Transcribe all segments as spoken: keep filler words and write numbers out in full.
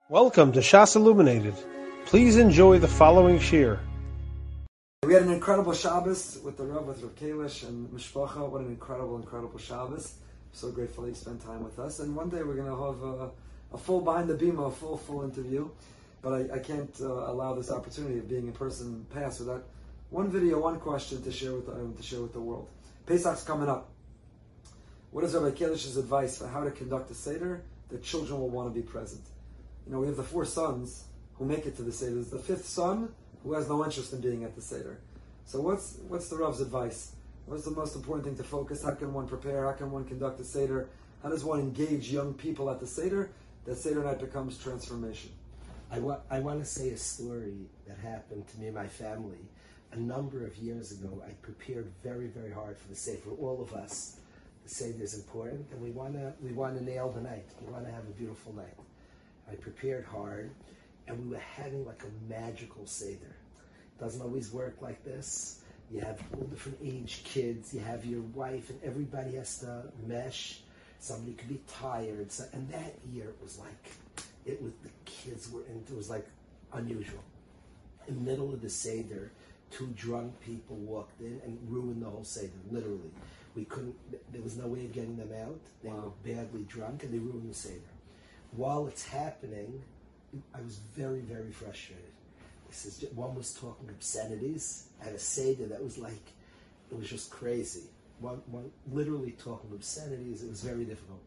Welcome to Shas Illuminated. Please enjoy the following shir. We had an incredible Shabbos with the Rav, with Rav Kalish and Mishpacha. What an incredible, incredible Shabbos. So grateful that you spent time with us. And one day we're going to have a, a full behind the bima, a full, full interview. But I, I can't uh, allow this opportunity of being in person pass without one video, one question to share with the, to share with the world. Pesach's coming up. What is Rav Kalish's advice for how to conduct a Seder that children will want to be present? You know, we have the four sons who make it to the Seder. There's the fifth son who has no interest in being at the Seder. So what's what's the Rav's advice? What's the most important thing to focus? How can one prepare? How can one conduct a Seder? How does one engage young people at the Seder? That Seder night becomes transformation. I, wa- I want to say a story that happened to me and my family. A number of years ago, I prepared very, very hard for the Seder. For all of us, the Seder is important, and we want to we want to nail the night. We want to have a beautiful night. I prepared hard, and we were having like a magical Seder. It doesn't always work like this. You have all different age kids, you have your wife, and everybody has to mesh. Somebody could be tired. So, and that year it was like, it was, the kids were in, it was like unusual. In the middle of the Seder, two drunk people walked in and ruined the whole Seder, literally. We couldn't, there was no way of getting them out. They wow. were badly drunk, and they ruined the Seder. While it's happening, I was very, very frustrated. This is just, one was talking obscenities at a Seder that was like, it was just crazy. One, one literally talking obscenities. It was very difficult.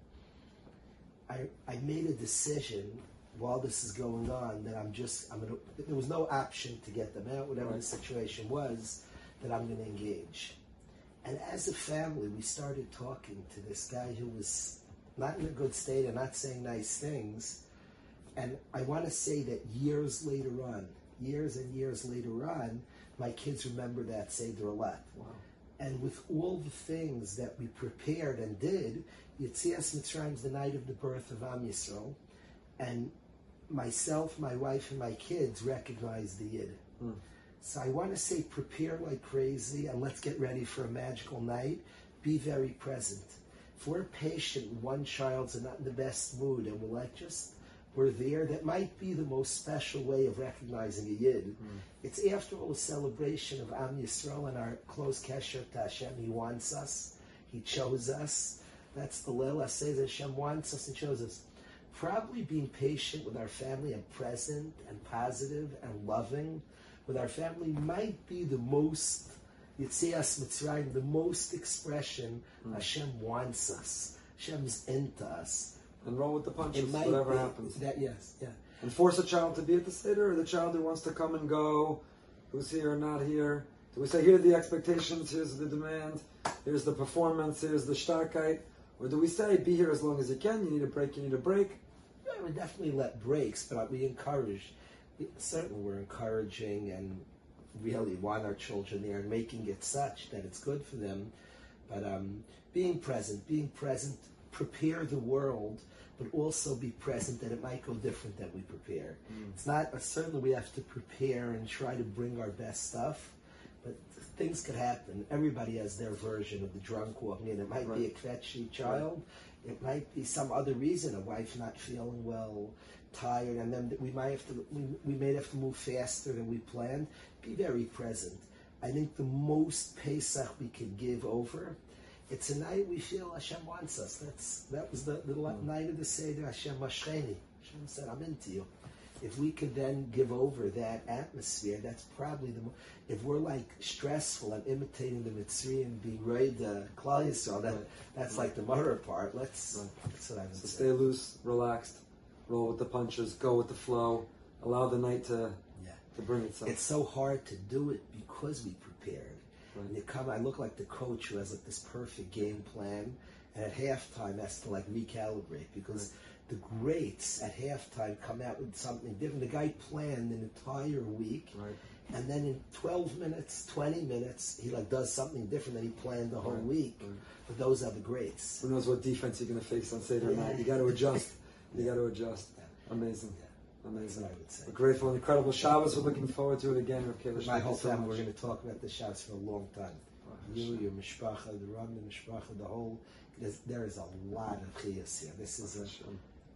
I I made a decision while this is going on that I'm just, I'm gonna, there was no option to get them out, whatever the situation was, that I'm gonna engage. And as a family, we started talking to this guy who was not in a good state and not saying nice things. And I want to say that years later on, years and years later on, my kids remember that Seder a lot. Wow. And with all the things that we prepared and did, Yetzias Mitzrayim is the night of the birth of Am Yisrael, and myself, my wife, and my kids recognized the Yid. Mm. So I want to say prepare like crazy, and let's get ready for a magical night. Be very present. If we're patient, one child's not in the best mood, and we're like, just, we're there, that might be the most special way of recognizing a Yid. Mm. It's after all a celebration of Am Yisrael and our close kesher to Hashem. He wants us. He chose us. That's the Leil HaSeder. Hashem wants us and chose us. Probably being patient with our family and present and positive and loving with our family might be the most Yetzias Mitzrayim, the most expression mm. Hashem wants us. Hashem's into us. And roll with the punches, whatever be, happens. That, yes, yeah. And force a child to be at the Seder, or the child who wants to come and go, who's here or not here. Do we say, here are the expectations, here's the demand, here's the performance, here's the starkheit? Or do we say, be here as long as you can, you need a break, you need a break? Yeah, we definitely let breaks, but we encourage, certainly we're encouraging and really want our children there and making it such that it's good for them. But um, being present, being present, prepare the world, but also be present that it might go different than we prepare. Mm. It's not, certainly we have to prepare and try to bring our best stuff, but things could happen. Everybody has their version of the drunk walking in. It might right. be a kvetchy child. Right. It might be some other reason, a wife not feeling well, tired, and then we might have to, we, we may have to move faster than we planned. Be very present. I think the most Pesach we can give over, it's a night we feel Hashem wants us. That's That was the, the mm. night of the Seder, Hashem Mashcheni. Hashem said, I'm into you. If we could then give over that atmosphere, that's probably the most, if we're like stressful and imitating the Mitzri and being ready to Klal Yisrael, that, right. that's right. like the Murder part. Let's, right. that's what I would so say. Stay loose, relaxed, roll with the punches, go with the flow, allow the night to, yeah. to bring itself. It's so hard to do it because we prepared. Right. And you come, I look like the coach who has like this perfect game plan, and at halftime has to like recalibrate because right. the greats at halftime come out with something different. The guy planned an entire week, right. and then in twelve minutes, twenty minutes, he like does something different than he planned the whole right. week. Right. But those are the greats. Who knows what defense you're going to face on Seder yeah. night? You got to adjust. You got to adjust. Yeah. Amazing. Yeah. Amazing. I would say. A grateful and incredible Shabbos. We're looking forward to it again. With my whole family, we're going to talk about the Shabbos for a long time. Oh, you, your mishpacha, the Ram, the mishpacha, the whole. There is a lot of chiyas here. This is a,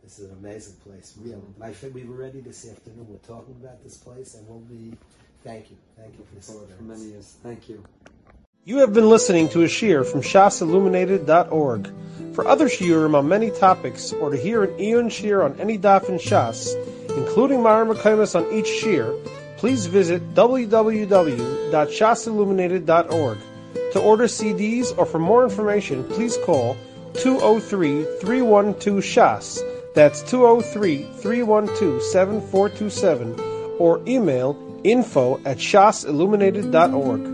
This is an amazing place, really. My fa- we were ready this afternoon. We're talking about this place, and we'll be. Thank you, thank you for this. Forward for many years. Thank you. You have been listening to a shiur from shas illuminated dot org. For other shiurim on many topics, or to hear an Iyun shiur on any daf in Shas, including Mara Mekaymas on each shiur, please visit w w w dot shas illuminated dot org. To order C Ds or for more information, please call two oh three, three one two, shas. That's two oh three, three one two, seven four two seven, or email info at shas illuminated dot org.